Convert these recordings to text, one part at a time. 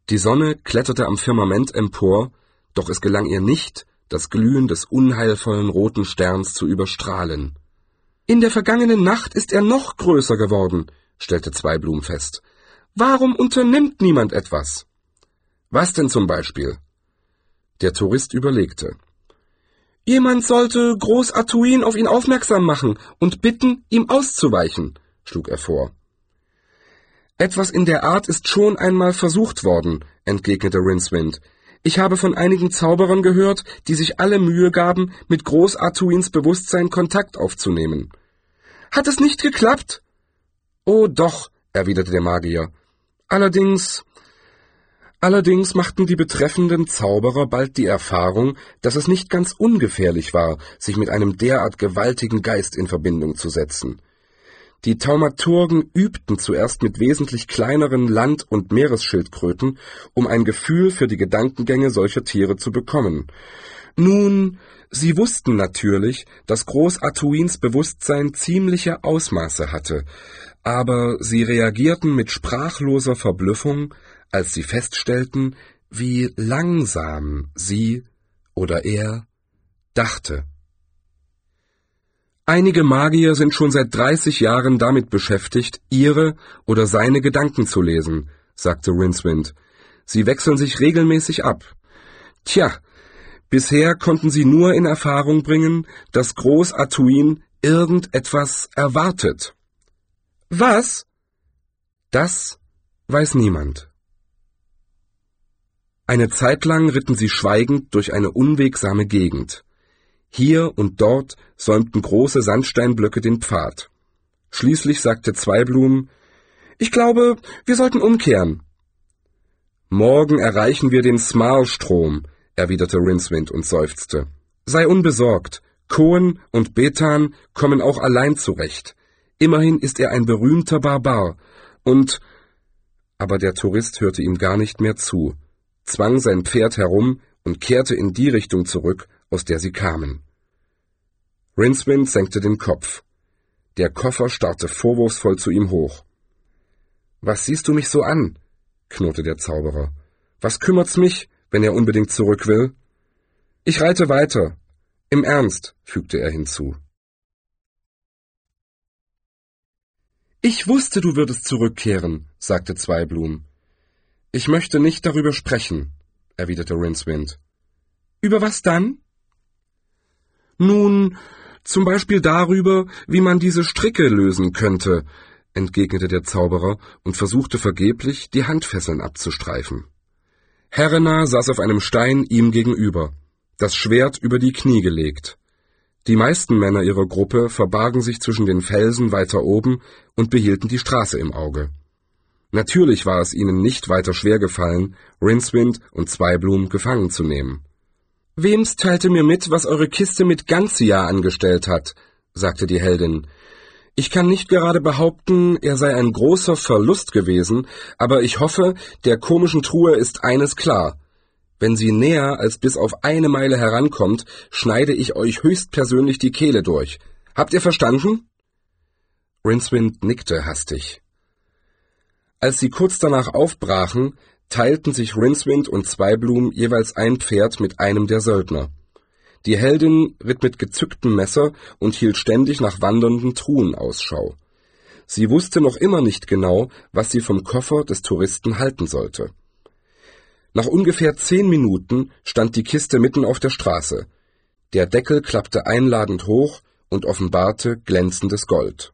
Die Sonne kletterte am Firmament empor, doch es gelang ihr nicht, das Glühen des unheilvollen roten Sterns zu überstrahlen. »In der vergangenen Nacht ist er noch größer geworden«, stellte Zweiblum fest. »Warum unternimmt niemand etwas?« »Was denn zum Beispiel?« Der Tourist überlegte. »Jemand sollte Groß Atuin auf ihn aufmerksam machen und bitten, ihm auszuweichen«, schlug er vor. »Etwas in der Art ist schon einmal versucht worden«, entgegnete Rincewind. »Ich habe von einigen Zauberern gehört, die sich alle Mühe gaben, mit Groß Atuins Bewusstsein Kontakt aufzunehmen.« »Hat es nicht geklappt?« »Oh doch«, erwiderte der Magier. Allerdings machten die betreffenden Zauberer bald die Erfahrung, dass es nicht ganz ungefährlich war, sich mit einem derart gewaltigen Geist in Verbindung zu setzen. Die Thaumaturgen übten zuerst mit wesentlich kleineren Land- und Meeresschildkröten, um ein Gefühl für die Gedankengänge solcher Tiere zu bekommen. Nun, sie wussten natürlich, dass Groß Atuins Bewusstsein ziemliche Ausmaße hatte, aber sie reagierten mit sprachloser Verblüffung, als sie feststellten, wie langsam sie oder er dachte. Einige Magier sind schon seit 30 Jahren damit beschäftigt, ihre oder seine Gedanken zu lesen, sagte Rincewind. Sie wechseln sich regelmäßig ab. Tja, bisher konnten sie nur in Erfahrung bringen, dass Groß Atuin irgendetwas erwartet. Was? Das weiß niemand. Eine Zeit lang ritten sie schweigend durch eine unwegsame Gegend. Hier und dort säumten große Sandsteinblöcke den Pfad. Schließlich sagte Zweiblum, »Ich glaube, wir sollten umkehren.« »Morgen erreichen wir den Smarlstrom«, erwiderte Rincewind und seufzte. »Sei unbesorgt, Cohen und Bethan kommen auch allein zurecht. Immerhin ist er ein berühmter Barbar, und...« Aber der Tourist hörte ihm gar nicht mehr zu, zwang sein Pferd herum und kehrte in die Richtung zurück, aus der sie kamen. Rincewind senkte den Kopf. Der Koffer starrte vorwurfsvoll zu ihm hoch. »Was siehst du mich so an?« knurrte der Zauberer. »Was kümmert's mich, wenn er unbedingt zurück will?« »Ich reite weiter. Im Ernst«, fügte er hinzu. »Ich wusste, du würdest zurückkehren«, sagte Zweiblum. »Ich möchte nicht darüber sprechen«, erwiderte Rincewind. »Über was dann?« »Nun, zum Beispiel darüber, wie man diese Stricke lösen könnte«, entgegnete der Zauberer und versuchte vergeblich, die Handfesseln abzustreifen. Helena saß auf einem Stein ihm gegenüber, das Schwert über die Knie gelegt. Die meisten Männer ihrer Gruppe verbargen sich zwischen den Felsen weiter oben und behielten die Straße im Auge. Natürlich war es ihnen nicht weiter schwer gefallen, Rincewind und Zweiblum gefangen zu nehmen. »Wems teilte mir mit, was eure Kiste mit Ganzia angestellt hat«, sagte die Heldin. »Ich kann nicht gerade behaupten, er sei ein großer Verlust gewesen, aber ich hoffe, der komischen Truhe ist eines klar. Wenn sie näher als bis auf 1 Meile herankommt, schneide ich euch höchstpersönlich die Kehle durch. Habt ihr verstanden?« Rincewind nickte hastig. Als sie kurz danach aufbrachen, teilten sich Rincewind und Zweiblum jeweils ein Pferd mit einem der Söldner. Die Heldin ritt mit gezücktem Messer und hielt ständig nach wandernden Truhen Ausschau. Sie wusste noch immer nicht genau, was sie vom Koffer des Touristen halten sollte. Nach ungefähr 10 Minuten stand die Kiste mitten auf der Straße. Der Deckel klappte einladend hoch und offenbarte glänzendes Gold.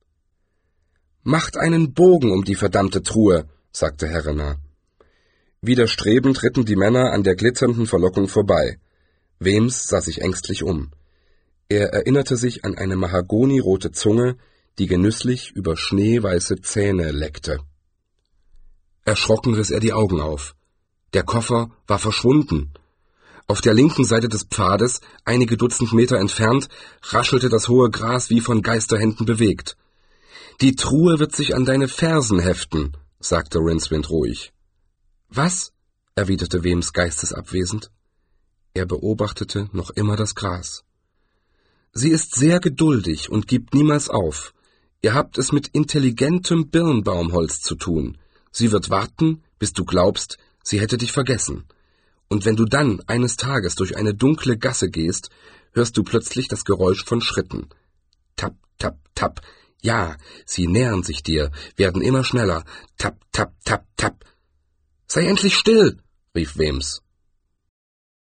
»Macht einen Bogen um die verdammte Truhe«, sagte Helena. Widerstrebend ritten die Männer an der glitternden Verlockung vorbei. Wems sah sich ängstlich um. Er erinnerte sich an eine mahagonirote Zunge, die genüsslich über schneeweiße Zähne leckte. Erschrocken riss er die Augen auf. Der Koffer war verschwunden. Auf der linken Seite des Pfades, einige Dutzend Meter entfernt, raschelte das hohe Gras wie von Geisterhänden bewegt. »Die Truhe wird sich an deine Fersen heften«, sagte Rincewind ruhig. »Was?« erwiderte Wems geistesabwesend. Er beobachtete noch immer das Gras. »Sie ist sehr geduldig und gibt niemals auf. Ihr habt es mit intelligentem Birnbaumholz zu tun. Sie wird warten, bis du glaubst, sie hätte dich vergessen. Und wenn du dann eines Tages durch eine dunkle Gasse gehst, hörst du plötzlich das Geräusch von Schritten. Tapp, tapp, tapp. Ja, sie nähern sich dir, werden immer schneller. Tapp, tapp, tapp, tapp. »Sei endlich still«, rief Weems.